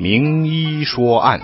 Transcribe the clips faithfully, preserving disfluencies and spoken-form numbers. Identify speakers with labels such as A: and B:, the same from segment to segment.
A: 名医说案。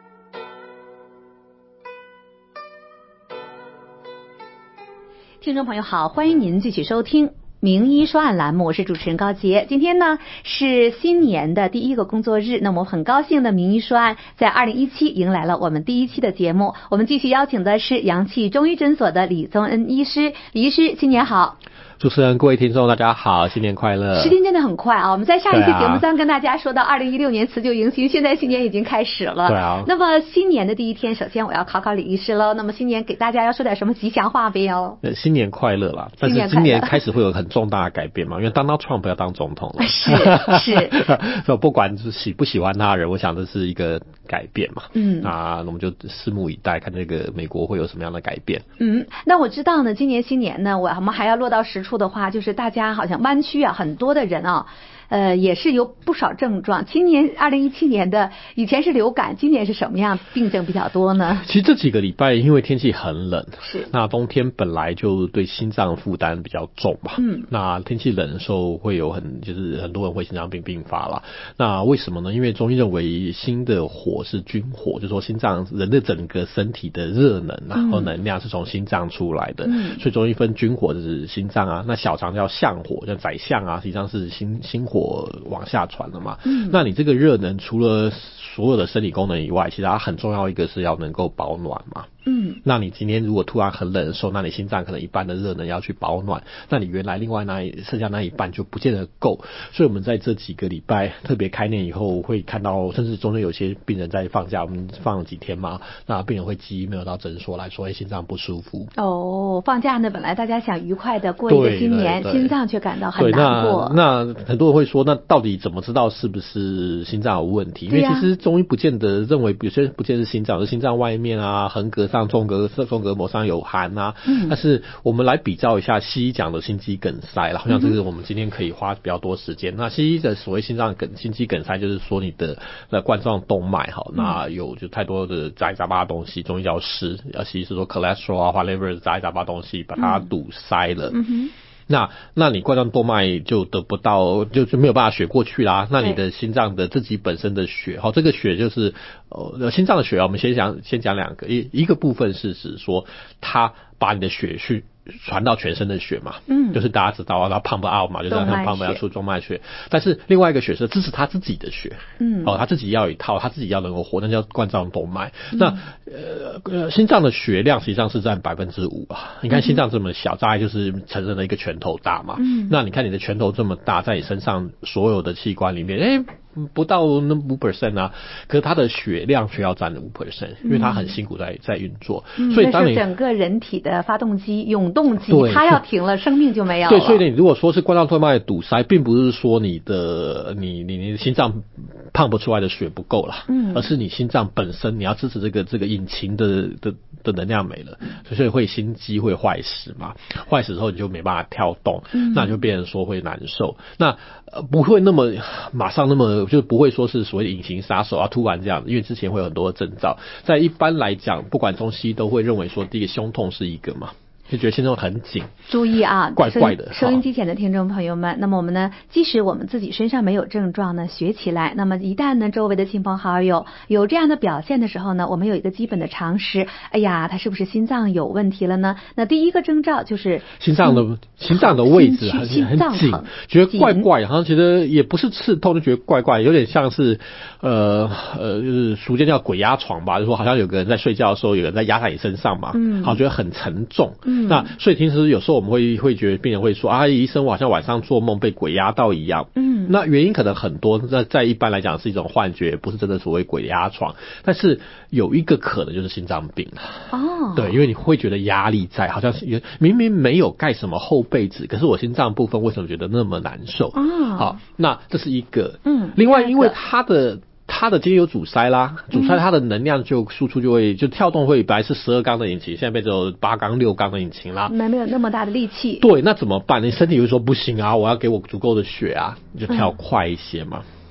B: 听众朋友好，欢迎您继续收听名医说案栏目，我是主持人高洁。今天呢是新年的第一个工作日，那么我很高兴的名医说案在二零一七迎来了我们第一期的节目。我们继续邀请的是阳气中医诊所的李宗恩医师。李医师新年好。
C: 主持人，各位听众大家好，新年快乐。
B: 时间真的很快啊，我们在上一期节目上跟大家说到二零一六年辞旧迎新，现在新年已经开始了。
C: 对啊。
B: 那么新年的第一天，首先我要考考李医师了。那么新年给大家要说点什么吉祥话没有？
C: 新年快乐啦，但是今年开始会有很重大的改变嘛，因为 Donald Trump 要当总统了。
B: 是是。
C: 所以不管是喜不喜欢他的人，我想这是一个改变嘛。
B: 嗯。
C: 那我们就拭目以待，看这个美国会有什么样的改变。
B: 嗯，那我知道呢，今年新年呢，我们还要落到实处的话，就是大家好像湾区啊，很多的人啊，呃，也是有不少症状。今年二零一七年的以前是流感，今年是什么样病症比较多呢？
C: 其实这几个礼拜因为天气很冷，
B: 是
C: 那冬天本来就对心脏负担比较重嘛。
B: 嗯，
C: 那天气冷的时候会有很就是很多人会心脏病并发啦。那为什么呢？因为中医认为心的火是军火，就是说心脏人的整个身体的热能啊和能量是从心脏出来的。
B: 嗯，所
C: 以中医分军火就是心脏啊，那小肠叫相火，叫宰相啊，实际上是心心火往下传的嘛。
B: 嗯，
C: 那你这个热能除了所有的生理功能以外，其实它很重要一个是要能够保暖嘛。
B: 嗯，
C: 那你今天如果突然很冷的时候，那你心脏可能一半的热能要去保暖，那你原来另外那剩下那一半就不见得够。所以我们在这几个礼拜特别开年以后会看到，甚至中间有些病人在放假，我们放了几天嘛，那病人会寄 email 到诊所来说，哎，心脏不舒服。
B: 哦，放假呢，本来大家想愉快的过一个新年，心脏却感到很难过。
C: 那, 那很多人会说，那到底怎么知道是不是心脏有问题？因为其实中医不见得认为，有些人不见得是心脏，是心脏外面啊、横膈上、纵膈纵膈膜上有寒啊。
B: 嗯。
C: 但是我们来比较一下西医讲的心肌梗塞啦，好像这个我们今天可以花比较多时间。嗯、那西医的所谓心脏梗、心肌梗塞，就是说你的那冠状动脉哈，那有就太多的杂七杂八的东西，中医叫湿，西医是说 cholesterol 啊、whatever 杂七杂八东西把它堵塞了。
B: 嗯哼。
C: 那那你冠状动脉就得不到，就就没有办法血过去啦。那你的心脏的自己本身的血，好，这个血就是呃心脏的血啊。我们先讲先讲两个，一一个部分是指说它把你的血去传到全身的血嘛，
B: 嗯，
C: 就是大家知道啊，它 pump out 嘛，就是它 pump 要出动脉血。但是另外一个血是支持他自己的血，
B: 嗯，
C: 哦，他自己要有一套，他自己要能够活，那叫冠状动脉。嗯、那呃心脏的血量实际上是占百分之五啊。你看心脏这么小，大概就是成人的一个拳头大嘛。
B: 嗯，
C: 那你看你的拳头这么大，在你身上所有的器官里面，哎、欸。不到那五 percent 啊，可是它的血量却要占五 percent， 因为它很辛苦在在运作，
B: 嗯、
C: 所以当你
B: 整个人体的发动机、永动机，它要停了，生命就没有了。
C: 对，所以你如果说是冠状动脉堵塞，并不是说你的你你你的心脏胖不出来的血不够了，
B: 嗯，
C: 而是你心脏本身你要支持这个这个引擎的的的能量没了，所以会心肌会坏死嘛，坏死之后你就没办法跳动，
B: 嗯、
C: 那就变成说会难受，那呃不会那么马上那么。就不会说是所谓的隐形杀手啊，突然这样，因为之前会有很多的征兆。在一般来讲，不管中西都会认为说，第一个胸痛是一个嘛，就觉得心中很紧。
B: 注意啊，
C: 怪怪的。
B: 收音机前的听众朋友们，那么我们呢，即使我们自己身上没有症状呢，学起来，那么一旦呢，周围的亲朋好友有这样的表现的时候呢，我们有一个基本的常识，哎呀，他是不是心脏有问题了呢？那第一个征兆就是
C: 心脏的心脏的位置很很紧，觉得怪怪，好像觉得也不是刺痛，就觉得怪怪，有点像是呃呃，就是俗间叫鬼压床吧，就是说好像有个人在睡觉的时候，有人在压在你身上嘛，
B: 嗯，
C: 好觉得很沉重，
B: 嗯，
C: 那所以其实有时候我们会会觉得病人会说啊，医生我好像晚上做梦被鬼压到一样，
B: 嗯，
C: 那原因可能很多，在在一般来讲是一种幻觉，不是真的所谓鬼压床，但是有一个可能就是心脏病
B: 哦，
C: 对，因为你会觉得压力在，好像是明明没有盖什么厚被子，可是我心脏部分为什么觉得那么难受？
B: 哦，
C: 好，那这是一个，
B: 嗯，
C: 另外因为它的。它的今天有阻塞啦，阻塞它的能量就输出就会就跳动会本来是十二缸的引擎，现在变成八缸六缸的引擎啦，
B: 没没有那么大的力气。
C: 对，那怎么办？你身体会说不行啊，我要给我足够的血啊，你就跳快一些嘛。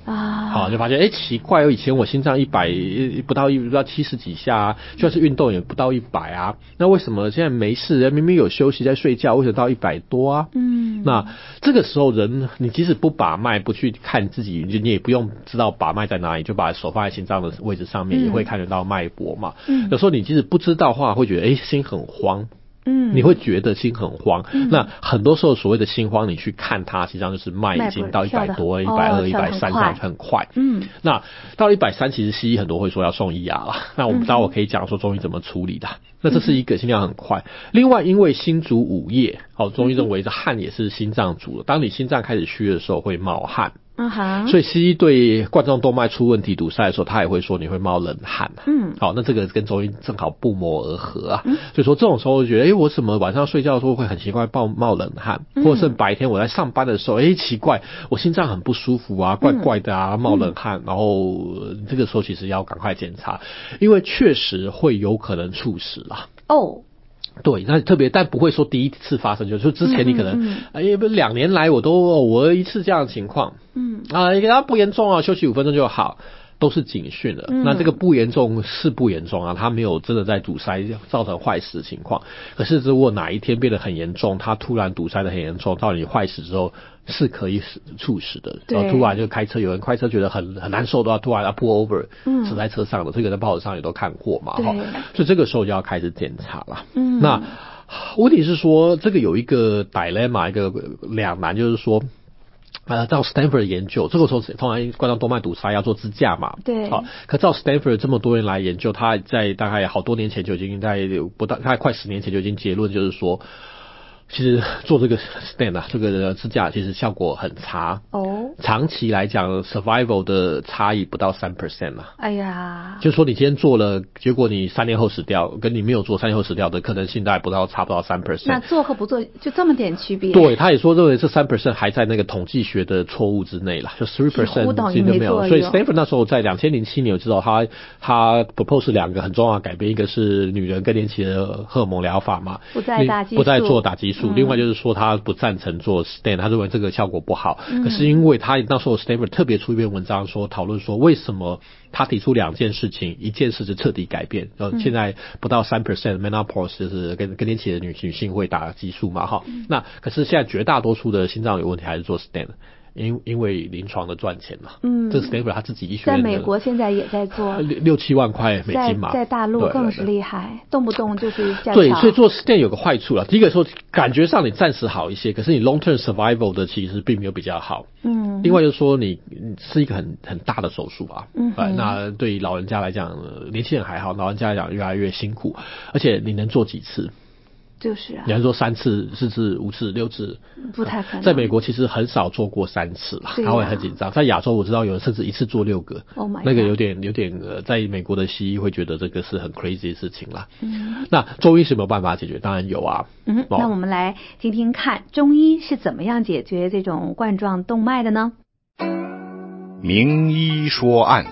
B: 啊，
C: 好，就发现哎、欸、奇怪，以前我心脏一百不到一不到七十几下啊，就算是运动也不到一百啊，那为什么现在没事，明明有休息在睡觉，为什么到一百多啊？嗯，那这个时候人，你即使不把脉，不去看自己，你也不用知道把脉在哪里，就把手放在心脏的位置上面，嗯、也会看得到脉搏嘛。嗯，有时候你即使不知道的话，会觉得哎、欸、心很慌。嗯，你会觉得心很慌、嗯。那很多时候所谓的心慌，你去看它，实际上就是脉已经到一百多、一百二、一百三上很快。嗯，那到一百三，其实西医很多会说要送 E R 啦。那我们待会可以讲说中医怎么处理的。嗯、那这是一个心跳很快。另外，因为心主五液，好，中医认为这汗也是心脏主的。当你心脏开始虚的时候，会冒汗。嗯哼，所以西医对冠状动脉出问题堵塞的时候，他也会说你会冒冷汗。嗯，好，那这个跟中医正好不谋而合啊。嗯、所以说这种时候觉得，哎、欸，我怎么晚上睡觉的时候会很奇怪冒冒冷汗，嗯、或者是白天我在上班的时候，哎、欸，奇怪，我心脏很不舒服啊，怪怪的啊，冒冷汗，嗯、然后这个时候其实要赶快检查，因为确实会有可能猝死啦。哦。对，那特别，但不会说第一次发生，就是之前你可能，哎、嗯，不、嗯，两年来我都我一次这样的情况，嗯啊，它不严重啊，休息五分钟就好，都是警讯了。嗯、那这个不严重是不严重啊，它没有真的在堵塞造成坏死的情况。可是如果哪一天变得很严重，它突然堵塞的很严重，到你坏死之后是可以猝死的。然后突然就开车，有人开车觉得很很难受的话，突然要 pull over，嗯，死在车上的，这个在报纸上也都看过嘛，哈。所以这个时候就要开始检查了。嗯，那问题是说，这个有一个 dilemma， 一个两难，就是说。呃，照 Stanford 的研究，这个时候通常冠状动脉堵塞要做支架嘛，对，好，可照 Stanford 这么多人来研究，他在大概好多年前就已经在不到，大概快十年前就已经结论，就是说，其实做这个 stent 啊，这个支架其实效果很差哦，长期来讲 survival 的差异不到三 percent 啊。哎呀，就是说你今天做了，结果你三年后死掉，跟你没有做三年后死掉的可能性大概不到差不到三 percent。
B: 那做和不做就这么点区别？
C: 对，他也说认为这三 percent 还在那个统计学的错误之内啦，就 three percent 其实没有。所以 Stanford 那时候在二零零七年我知道他他 propose 两个很重要的改变，一个是女人更年期的荷尔蒙疗法嘛，
B: 不再打激素，
C: 不再做打激素。嗯、另外就是说他不赞成做 stent， 他认为这个效果不好。嗯、可是因为他那时候 Stanford 特别出一篇文章说讨论说为什么他提出两件事情，一件事是彻底改变，呃、嗯，现在不到三 percent menopause 就是更更年期的女女性会打激素嘛，哈、嗯，那可是现在绝大多数的心脏有问题还是做 stent。因因为临床的赚钱嘛，嗯，这是 Stanford 他自己医学院
B: 在美国现在也在做
C: 六六七万块美金嘛，
B: 在在大陆更是厉害，动不动就是叫
C: 对，所以做 stent 有个坏处了。第一个说感觉上你暂时好一些，可是你 long term survival 的其实并没有比较好，嗯。另外就是说你是一个很很大的手术啊，嗯，那对于老人家来讲，年轻人还好，老人家来讲越来越辛苦，而且你能做几次？
B: 就是啊，
C: 你还说三次、四次、五次、六次，
B: 不太可能。
C: 在美国其实很少做过三次啦，他会很紧张。在亚洲我知道有人甚至一次做六个，
B: Oh my God，
C: 那个有点有点呃，在美国的西医会觉得这个是很 crazy 的事情啦。嗯，那中医是没有办法解决，当然有啊。
B: 嗯，哦、那我们来听听看中医是怎么样解决这种冠状动脉的呢？
A: 名医说案。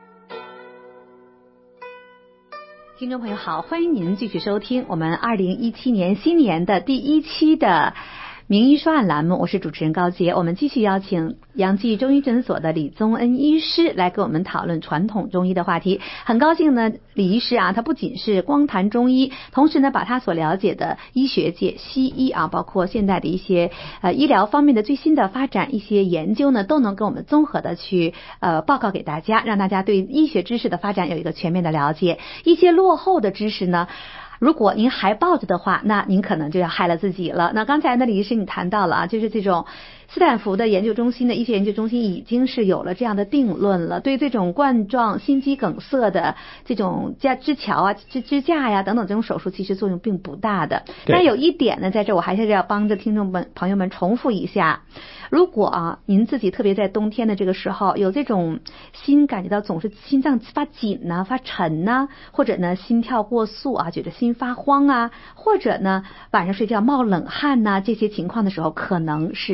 B: 听众朋友好，欢迎您继续收听我们二零一七年新年的第一期的名医说案栏目，我是主持人高洁。我们继续邀请杨记中医诊所的李宗恩医师来跟我们讨论传统中医的话题。很高兴呢，李医师啊，他不仅是光谈中医，同时呢，把他所了解的医学界、西医啊，包括现代的一些呃医疗方面的最新的发展、一些研究呢，都能跟我们综合的去呃报告给大家，让大家对医学知识的发展有一个全面的了解。一些落后的知识呢，如果您还抱着的话，那您可能就要害了自己了。那刚才呢，李医师你谈到了啊，就是这种斯坦福的研究中心的医学研究中心已经是有了这样的定论了，对这种冠状心肌梗塞的这种架支桥啊、支支架呀等等这种手术，其实作用并不大的。但有一点呢，在这我还是要帮着听众们朋友们重复一下。如果啊，您自己特别在冬天的这个时候有这种心感觉到总是心脏发紧呐、啊、发沉呐、啊，或者呢心跳过速啊，觉得心发慌啊，或者呢晚上睡觉冒冷汗呐、啊，这些情况的时候，可能是心脏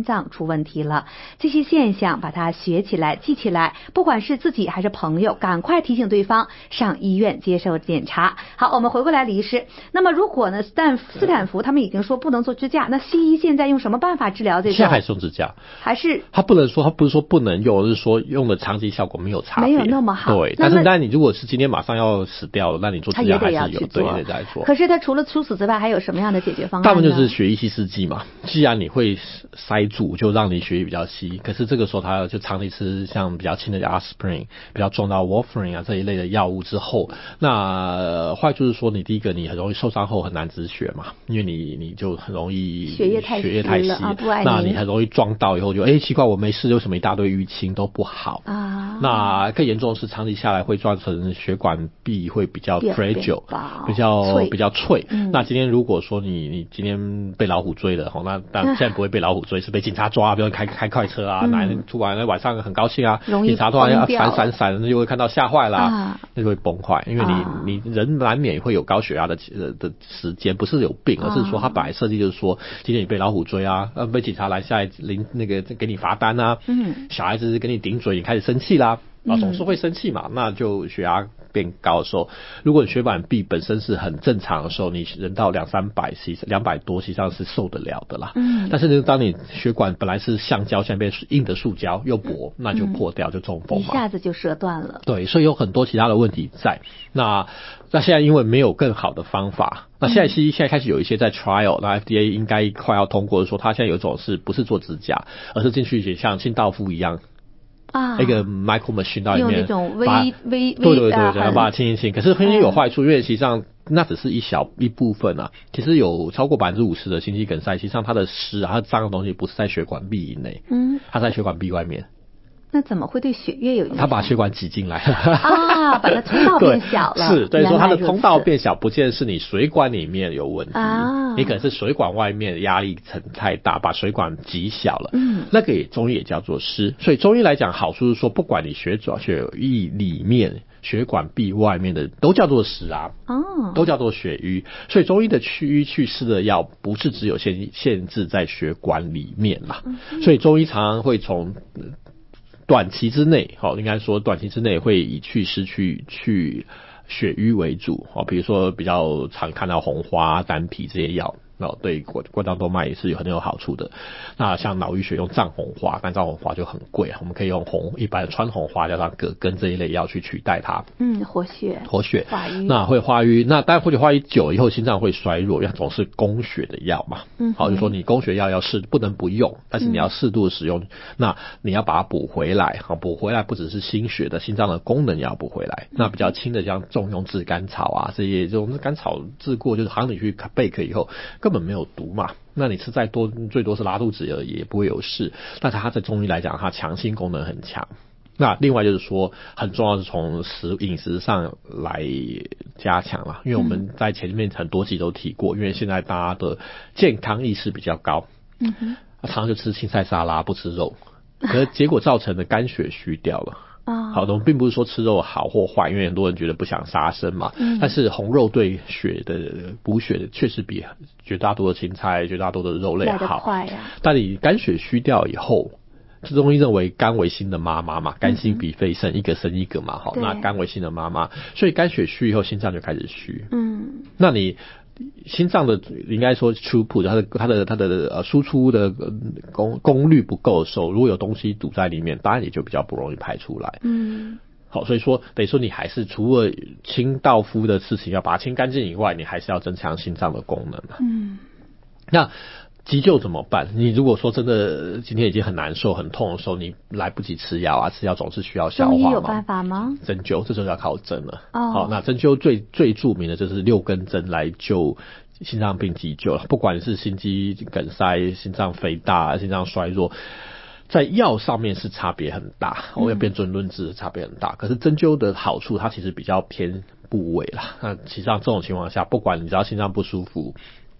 B: 脏出问题了。这些现象把它学起来记起来，不管是自己还是朋友，赶快提醒对方上医院接受检查。好，我们回过来李医师，那么如果呢斯坦斯坦福他们已经说不能做支架，那西医现在用什么办法治疗这种？
C: 现在还是用支架，
B: 还是
C: 他不能说他不是说不能用，而是说用的长期效果没有差别，
B: 没有那么好。
C: 对，但是当然你如果是今天马上要死掉了，那你做支架还是有，对，也得在做。
B: 可是他除了除此之外，还有什么样的解决方案呢？
C: 大部分就是血液稀释剂嘛。既然你会塞住，就让你血液比较稀。可是这个时候他就长期吃像比较轻的 aspirin、比较重的 warfarin 啊这一类的药物之后，那坏处是说你第一个你很容易受伤后很难止血嘛，因为你你就很容易
B: 血液太
C: 血液太稀，
B: 啊、
C: 那你很容易撞到以后就哎、欸、奇怪我没事，为什么一大堆淤青都不好啊？那更严重的是长期下来会造成血管壁会比较 fragile， 比较脆比较脆。嗯、那今天如果说你你今天被老虎追了，那但现在不会被老虎追，是被警察抓，比如开开快车啊，哪、嗯、突然晚上很高兴啊，警察突然要闪闪闪，就会看到吓坏啦，那、啊、就会崩坏，因为你、啊、你人难免会有高血压的的时间，不是有病，而是说他本来设计就是说，今天你被老虎追啊，呃被警察拦下来领那个给你罚单啊，嗯，小孩子给你顶嘴，你开始生气啦。啊，总是会生气嘛，那就血压变高的时候，如果你血管壁本身是很正常的时候，你人到两三百 C、两百多，实际上是受得了的啦。嗯。但是呢，当你血管本来是橡胶，现在变硬的塑胶又薄，那就破掉，就中风嘛。
B: 一下子就折断了。
C: 对，所以有很多其他的问题在。那那现在因为没有更好的方法，那现在西医现在开始有一些在 trial， 那 F D A 应该快要通过，说它现在有一种是不是做支架，而是进去像清道夫一样。啊，一个 micro machine 到里面，
B: 用那种微微
C: 对对对对，要把它清一清。可是清有坏处，因为实际上那只是一小一部分啊。其实有超过百分之五十的心肌梗塞，实际上它的湿啊，它脏的东西不是在血管壁以内，嗯，它在血管壁外面。
B: 那怎么会对血液有影响？
C: 他把血管挤进来了
B: 啊，把它通道变小了。
C: 是，对，说它的通道变小，不见得是你水管里面有问题，啊、你可能是水管外面压力层太大，把水管挤小了。嗯，那个也中医也叫做湿。所以中医来讲，好处是说，不管你血转血液里面、血管壁外面的，都叫做湿啊，哦，都叫做血瘀。所以中医的去瘀去湿的药，不是只有限限制在血管里面啦。嗯、所以中医常常会从短期之内，好，应该说短期之内会以去湿去去血瘀为主，好，比如说比较常看到红花、丹皮这些药，那对冠冠状动脉也是有很有好处的。那像脑淤血用藏红花，但藏红花就很贵啊，我们可以用红一般的川红花加上葛根这一类药去取代它。
B: 嗯，活血，
C: 活血，
B: 化瘀，
C: 那会化瘀，那当然活血化瘀久以后心脏会衰弱，因为总是供血的药嘛。嗯，好，就说你供血药要适不能不用，但是你要适度的使用，嗯、那你要把它补回来，好，补回来不只是心血的，心脏的功能也要补回来。嗯、那比较轻的像重用炙甘草啊，这些这种甘草治过，就是好像你去贝壳以后根本没有毒嘛。那你吃再多，最多是拉肚子而已，也不会有事。但它在中医来讲，它强心功能很强。那另外就是说，很重要是从食饮食上来加强啦，因为我们在前面很多集都提过，因为现在大家的健康意识比较高，嗯哼，常常就吃青菜沙拉不吃肉，可是结果造成的肝血虚掉了。好的，我们并不是说吃肉好或坏，因为很多人觉得不想杀生嘛。嗯、但是红肉对血的补血的确实比绝大多的青菜、绝大多的肉类好。快啊、但你肝血虚掉以后，这中医认为肝为心的妈妈嘛，肝心比肺肾，一个生一个嘛。好，那肝为心的妈妈，所以肝血虚以后，心脏就开始虚。嗯，那你。心脏的应该说出谱，它的它的它的呃输出的功功率不够的时候，如果有东西堵在里面，当然也就比较不容易排出来。嗯，好，所以说等于说你还是除了清道夫的事情要把它清干净以外，你还是要增强心脏的功能。嗯，那急救怎么办？你如果说真的今天已经很难受、很痛的时候，你来不及吃药啊，吃药总是需要消化嘛。
B: 中医有办法吗？
C: 针灸，这时候要靠针了。哦，好，那针灸最最著名的就是六根针来救心脏病急救了，不管是心肌梗塞、心脏肥大、心脏衰弱。在药上面是差别很大，我、哦、要辩证论治差别很大。可是针灸的好处，它其实比较偏部位啦。那其实上这种情况下，不管你只要心脏不舒服，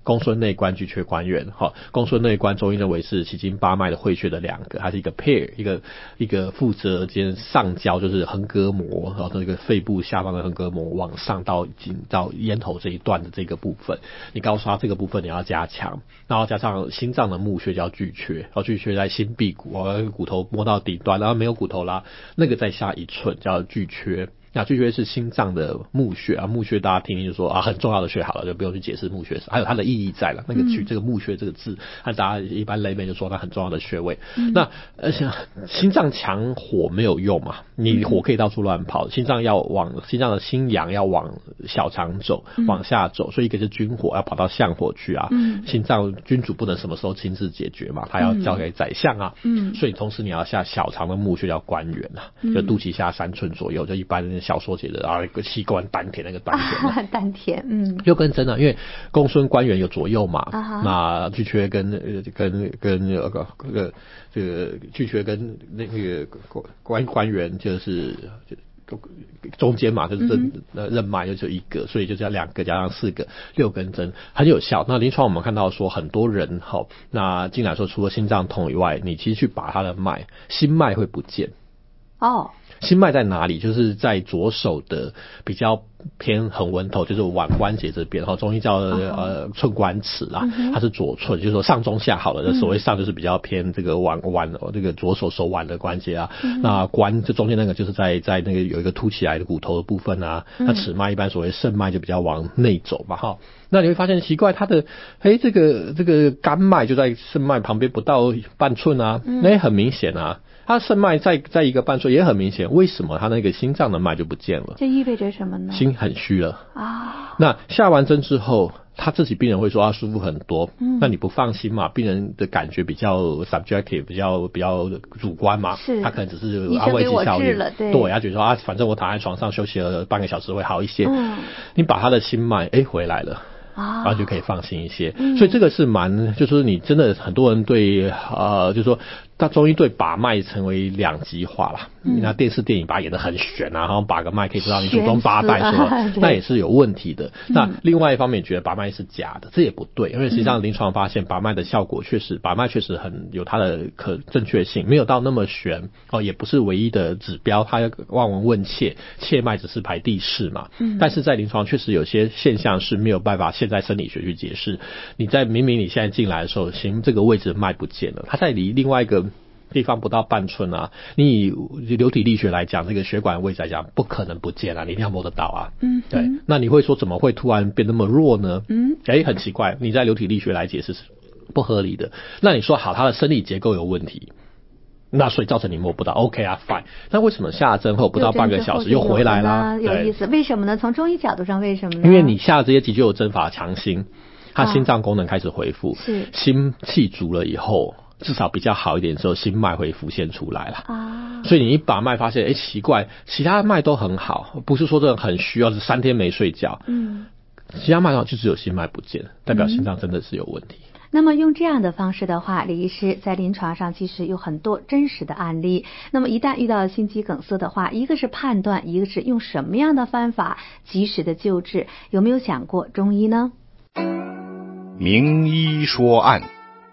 C: 公孙内关、巨阙关元。哈，公孙内关中医认为是奇经八脉的会穴的两个，它是一个 pair， 一个一个负责兼上焦，就是横膈膜，然后这个肺部下方的横膈膜往上到到咽头这一段的这个部分，你告诉他这个部分你要加强，然后加上心脏的募穴叫巨阙，然后巨阙在心臂骨，哦，骨头摸到顶端，然后没有骨头啦，那个再下一寸叫巨阙。那巨阙是心脏的募穴啊，募穴大家听听就说啊很重要的穴好了，就不用去解释募穴，还有它的意义在了。那个巨、嗯、这个募穴这个字，按大家一般雷妹就说它很重要的穴位。嗯、那而且心脏强火没有用嘛，你火可以到处乱跑，心脏要往心脏的心阳要往小肠走，嗯、往下走，所以一个是君火要跑到相火去啊。嗯、心脏君主不能什么时候亲自解决嘛，他要交给宰相啊。嗯、所以同时你要下小肠的募穴叫关元啊，嗯、就肚脐下三寸左右，就一般。小说写的啊，一个器官丹田那个丹田、
B: 啊，丹田，嗯，
C: 又跟真的，因为公孙关元有左右嘛，啊、那巨阙跟呃跟跟那个这个这个巨阙跟那个关关元就是就中间嘛，就是任、嗯、任脉就只有一个，所以就叫两个加上四个六根针很有效。那临床我们看到说很多人哈，那进来说除了心脏痛以外，你其实去把他的脉，心脉会不见
B: 哦。
C: 心脉在哪里？就是在左手的比较偏横纹头，就是腕关节这边，然后中医叫呃寸关尺啦，嗯、它是左寸，就是说上中下好了。所谓上就是比较偏这个腕腕这个左手手腕的关节啊，嗯、那关这中间那个就是在在那个有一个凸起来的骨头的部分啊。嗯、那尺脉一般所谓肾脉就比较往内走嘛，哈。那你会发现奇怪，它的哎这个这个肝脉就在肾脉旁边不到半寸啊，那、嗯、很明显啊。它肾脉在在一个半寸也很明显，为什么它那个心脏的脉就不见了？
B: 这意味着什么呢？
C: 心很虚了
B: 啊。
C: 那下完针之后，他自己病人会说他舒服很多，嗯，那你不放心嘛？病人的感觉比较 subjective， 比较比较主观嘛，
B: 是，
C: 他可能只是安慰剂效应，
B: 对，
C: 对，他觉得说啊，反正我躺在床上休息了半个小时会好一些。嗯，你把他的心脉哎回来了。然后就可以放心一些，嗯、所以这个是蛮，就是说你真的很多人对呃，就是说，他中医对把脉成为两极化啦。嗯、那电视电影把它演得很玄啊，然後把个脉可以知道你祖宗八代什么，那也是有问题的。嗯、那另外一方面觉得把脉是假的，这也不对，因为实际上临床发现把脉的效果确实，把脉确实很有它的可正确性，没有到那么玄哦，也不是唯一的指标。它望闻问切，切脉只是排第四嘛，嗯、但是在临床确实有些现象是没有办法现在生理学去解释。你在明明你现在进来的时候，行这个位置的脉不见了，它在离另外一个地方不到半寸啊，你以流体力学来讲，这个血管位置来讲，不可能不见啊，你一定要摸得到啊。嗯，对。那你会说怎么会突然变那么弱呢？嗯，哎，很奇怪，你在流体力学来解释是不合理的。那你说好，它的生理结构有问题，那所以造成你摸不到 ，OK 啊 ，fine。那为什么下针后不到半个小时又回来啦？
B: 有意思，为什么呢？从中医角度上，为什么呢？
C: 因为你下这些急救有针法强心，它心脏功能开始恢复，是、啊、心气足了以后。至少比较好一点之后，心脉会浮现出来了啊。所以你一把脉发现，哎，奇怪，其他脉都很好，不是说这种很虚，要是三天没睡觉，嗯，其他脉好就只有心脉不见，代表心脏真的是有问题。嗯、
B: 那么用这样的方式的话，李医师在临床上其实有很多真实的案例。那么一旦遇到心肌梗塞的话，一个是判断，一个是用什么样的方法及时的救治，有没有想过中医呢？
A: 名医说案。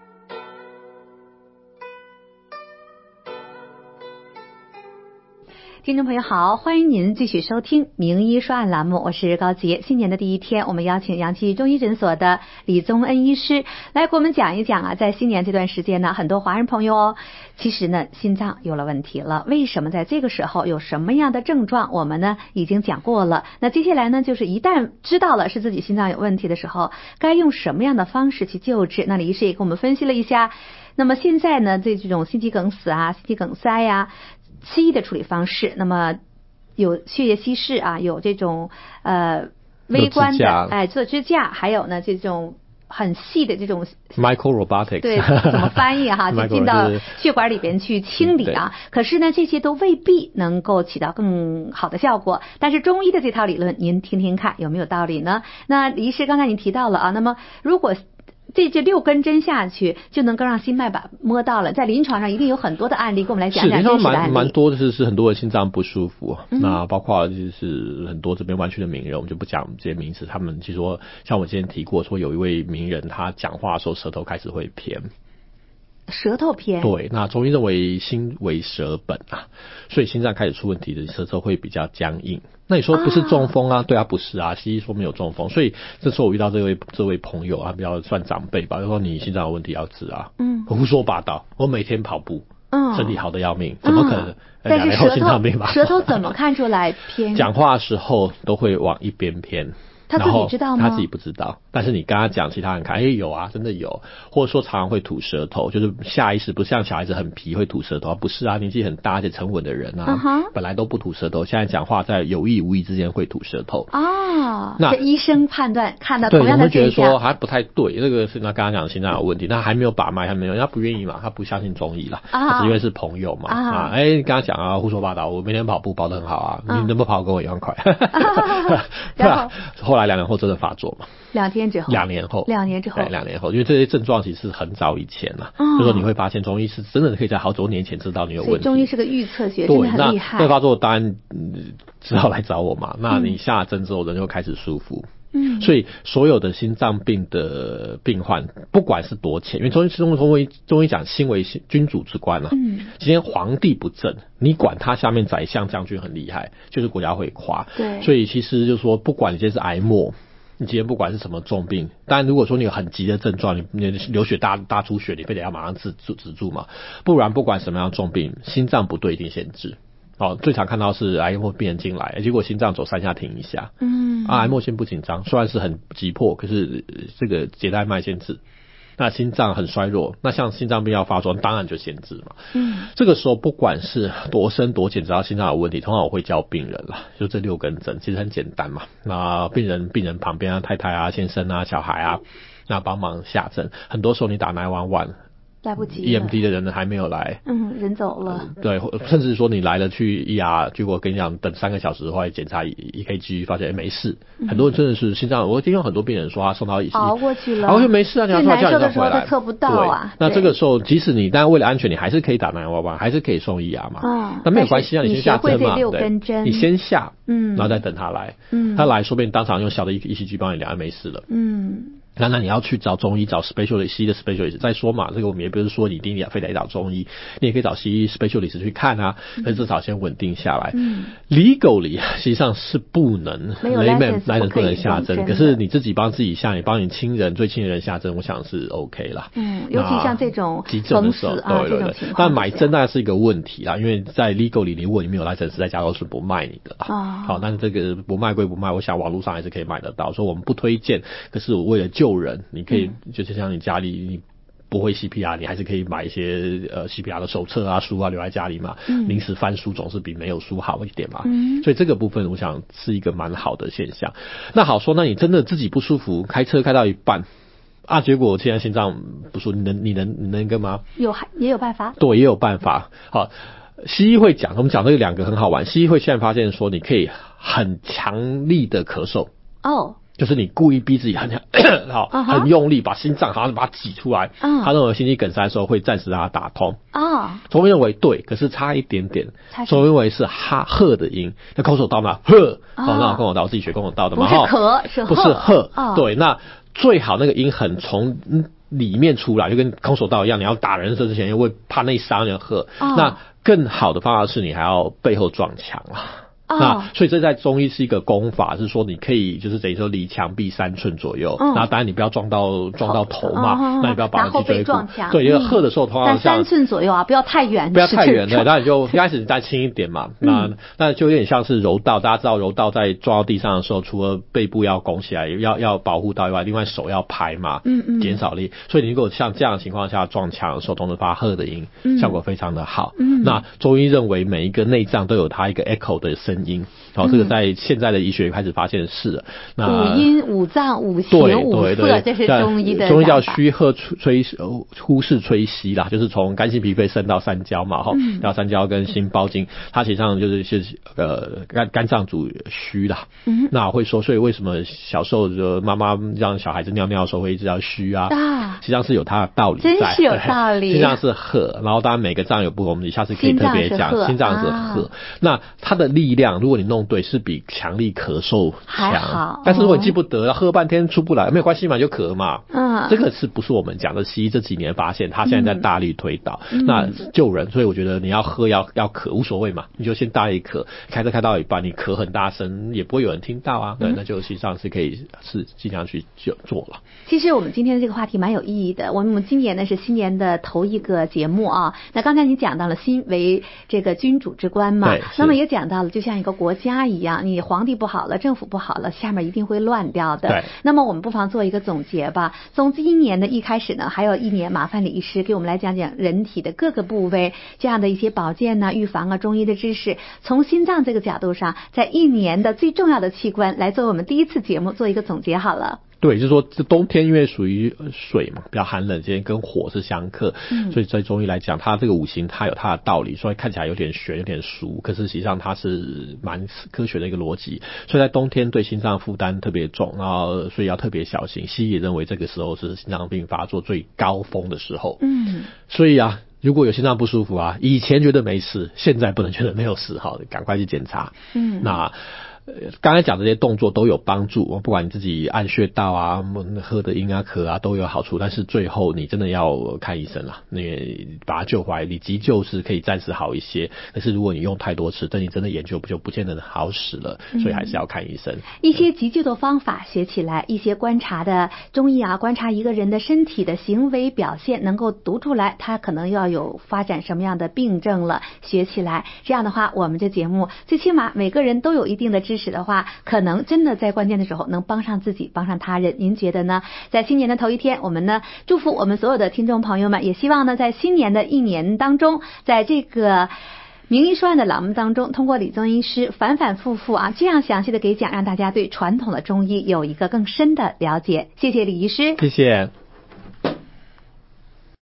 B: 听众朋友好，欢迎您继续收听名医说案栏目，我是高洁。新年的第一天，我们邀请阳气中医诊所的李宗恩医师来给我们讲一讲啊，在新年这段时间呢，很多华人朋友哦，其实呢心脏有了问题了。为什么在这个时候有什么样的症状，我们呢已经讲过了。那接下来呢，就是一旦知道了是自己心脏有问题的时候，该用什么样的方式去救治。那李医师也给我们分析了一下。那么现在呢，对这种心肌梗死啊、心肌梗塞呀、啊，西医的处理方式，那么有血液稀释啊，有这种呃微观的哎做支架，还有呢这种很细的这种
C: micro robotics，
B: 对，怎么翻译哈、啊？就进到血管里边去清理啊。可是呢，这些都未必能够起到更好的效果。但是中医的这套理论，您听听看有没有道理呢？那李医师刚才您提到了啊，那么如果这这六根针下去就能够让心脉把摸到了，在临床上一定有很多的案例，跟我们来讲讲真实的案例。
C: 蛮蛮多的是是很多人心脏不舒服，
B: 嗯、
C: 那包括就是很多这边湾区的名人，我们就不讲这些名词。他们其实说，像我之前提过，说有一位名人他讲话的时候舌头开始会偏。
B: 舌头偏，
C: 对，那中医认为心为舌本啊，所以心脏开始出问题的舌头会比较僵硬。那你说不是中风啊？啊对啊，不是啊，西医说没有中风，所以这时候我遇到这位这位朋友啊，比较算长辈吧，就说你心脏有问题要治啊，嗯，胡说八道，我每天跑步，嗯，身体好的要命，怎么可能？
B: 但是舌头舌头怎么看出来偏？
C: 讲话的时候都会往一边偏。
B: 他自己知道吗？
C: 他自己不知道，但是你跟他讲，其他人看，哎、欸，有啊，真的有，或者说常常会吐舌头，就是下意识，不像小孩子很皮会吐舌头，不是啊，年纪很大而且沉稳的人啊， uh-huh. 本来都不吐舌头，现在讲话在有意无意之间会吐舌头啊。那
B: 医生判断看到同样的现象，
C: 对，我们觉得说还不太对，这个是他刚刚讲的心脏有问题，那还没有把脉，还没有，他不愿意嘛，他不相信中医啦，啊，只是因为是朋友嘛，啊，哎、欸，跟他讲啊，胡说八道，我每天跑步跑得很好啊，啊你能不能跑跟我一样快？啊、然后后来两年后真的发做嘛？
B: 两天之后，
C: 两年后，
B: 两年之后，
C: 对，两年后，因为这些症状其实很早以前了、啊，嗯、就说你会发现中医是真的可以在好多年前知道你有问题。
B: 所以中医是个预测学，真的很厉害。
C: 对，那发作当然、嗯、只好来找我嘛。那你下针之后人就开始舒服。嗯，所以所有的心脏病的病患，不管是多浅，因为中医中中医中医讲心为君主之官啊。嗯，今天皇帝不正，你管他下面宰相将军很厉害，就是国家会垮。对，所以其实就是说，不管你今天是癌末。你今天不管是什么重病，当然如果说你有很急的症状，你你流血大大出血，你非得要马上止止止住嘛，不然不管什么样的重病，心脏不对一定先治。哦，最常看到是癌末病人进来，结果心脏走三下停一下，嗯，啊，癌末先不紧张，虽然是很急迫，可是这个节带脉先治。那心脏很衰弱，那像心脏病要发作，当然就先治嘛。嗯，这个时候不管是多深多浅，只要心脏有问题，通常我会教病人啦，就这六根针，其实很简单嘛。那病人病人旁边啊，太太啊、先生啊、小孩啊，那帮忙下针。很多时候你打九一一。
B: 来不及
C: ，E M D 的人还没有来，
B: 嗯，人走了，
C: 呃、对，甚至说你来了去 E R， 结果跟你讲等三个小时的话，检查 E K G 发现、欸、没事、嗯，很多人真的是心脏，我听到很多病人说他送到
B: 熬过去了，
C: 熬过去没事啊，你要出来叫你再回来，
B: 测不到啊。
C: 那这个时候，即使你当然为了安全，你还是可以打九一一，还是可以送 E R 嘛，嗯，那没有关系啊，你先下针嘛，对，你先下，嗯，然后再等他来，嗯，他来说不定当场用小的 E C G 帮你量，没事了，嗯。那那你要去找中医，找 specialist 西医的 specialist 再说嘛，这个我们也不是说你一定要非得找中医，你也可以找西医 specialist 去看啊，可是至少先稳定下来。嗯 legally 实际上是不能 layman 来人不能下针，可是你自己帮自己下，你帮你亲人最亲的人下针，我想是 OK 啦。
B: 嗯，尤其像这种
C: 急诊的时候，
B: 啊、
C: 对对对。但买针当然是一个问题啦，因为在 legally 如果你没有 license， 在加州是不卖你的啦。啊，好，但是这个不卖归不卖，我想网络上还是可以买得到，所以我们不推荐。可是我为了救人，你可以、嗯、就是像你家里你不会 C P R， 你还是可以买一些呃 C P R 的手册啊书啊留在家里嘛，嗯、临时翻书总是比没有书好一点嘛，嗯、所以这个部分我想是一个蛮好的现象。那好说，那你真的自己不舒服，开车开到一半啊，结果现在心脏不舒服，你能你能你能干嘛？
B: 有也有办法，
C: 对，也有办法。好，西医会讲，我们讲这两个很好玩。西医会现在发现说，你可以很强力的咳嗽哦。就是你故意逼自己很好、uh-huh. 很用力，把心脏好像把它挤出来，嗯、uh-huh. 他认为心肌梗塞的时候会暂时让它打通啊。中、uh-huh. 医认为对，可是差一点点。中医认为是哈赫的音，那空手道嘛，赫，哦，那空手道我自己学空手道的嘛，
B: 不是咳是
C: 不是赫、uh-huh. 对，那最好那个音很从里面出来，就跟空手道一样，你要打人的之前，因为怕内伤要喝。Uh-huh. 那更好的方法是你还要背后撞墙啊。Oh. 那所以这在中医是一个功法，是说你可以就是等于说离墙壁三寸左右，嗯、然后当然你不要撞到撞到头嘛，哦、那你不要把脊椎骨对，因为喝的时候通常
B: 三寸左右啊，不要太远，
C: 不要太远对，那你就一开始再轻一点嘛，那那就有点像是柔道，大家知道柔道在撞到地上的时候，除了背部要拱起来，要要保护到以外，另外手要拍嘛，嗯嗯，减少力，所以你如果像这样的情况下撞墙的时候，同时发喝的音，嗯、效果非常的好。嗯，那中医认为每一个内脏都有它一个 echo 的声真阴。好、哦，这个在现在的医学开始发现是了。那
B: 五阴、五脏、五行、五色，这是中医的。
C: 中医叫虚壑吹呼式吹息啦，就是从肝心脾肺肾到三焦嘛，哈、嗯，到三焦跟心包经，它实际上就是是呃肝肝脏主虚啦。嗯，那我会说，所以为什么小时候就妈妈让小孩子尿尿的时候会一直要虚啊？啊，实际上是有它的道理在，
B: 真是有道理。
C: 实际上是荷，然后当然每个脏有不同，你下次可以特别讲，心脏是荷、啊，那它的力量，如果你弄对，是比强力咳嗽强。但是如果你记不得，喝半天出不来，没有关系嘛，就咳嘛。嗯，这个是不是我们讲的西医这几年发现，他现在在大力推导，嗯、那救人，所以我觉得你要喝要要咳无所谓嘛，你就先大力咳，开车开到一半你咳很大声，也不会有人听到啊，对，嗯、那就实际上是可以是尽量去做了。
B: 其实我们今天的这个话题蛮有意义的，我们今年呢是新年的头一个节目啊。那刚才你讲到了心为这个君主之官嘛，那么也讲到了就像一个国家一样，你皇帝不好了，政府不好了，下面一定会乱掉的。对，那么我们不妨做一个总结吧。从今年的一开始呢，还有一年，麻烦李医师给我们来讲讲人体的各个部位这样的一些保健啊、预防啊、中医的知识，从心脏这个角度上，在一年的最重要的器官来做我们第一次节目做一个总结好了。
C: 对，就是说这冬天因为属于水嘛，比较寒冷，今天跟火是相克、嗯，所以在中医来讲，它这个五行它有它的道理，所以看起来有点玄有点俗，可是实际上它是蛮科学的一个逻辑。所以在冬天对心脏负担特别重，然后所以要特别小心。西医也认为这个时候是心脏病发作最高峰的时候。嗯，所以啊，如果有心脏不舒服啊，以前觉得没事，现在不能觉得没有事，好，赶快去检查。嗯，那。刚才讲这些动作都有帮助，不管你自己按穴道啊、喝的阴啊、咳啊都有好处，但是最后你真的要看医生啦，因为把它救回来，你急救是可以暂时好一些，可是如果你用太多次，等你真的研究就不见得好使了，所以还是要看医生。嗯、
B: 一些急救的方法学起来，一些观察的中医啊，观察一个人的身体的行为表现，能够读出来他可能要有发展什么样的病症了，学起来，这样的话，我们这节目最起码每个人都有一定的知识。使的话，可能真的在关键的时候能帮上自己，帮上他人。您觉得呢？在新年的头一天，我们呢祝福我们所有的听众朋友们，也希望呢在新年的一年当中，在这个名医说案的栏目当中，通过李宗医师反反复复啊这样详细的给讲，让大家对传统的中医有一个更深的了解。谢谢李医师，
C: 谢谢。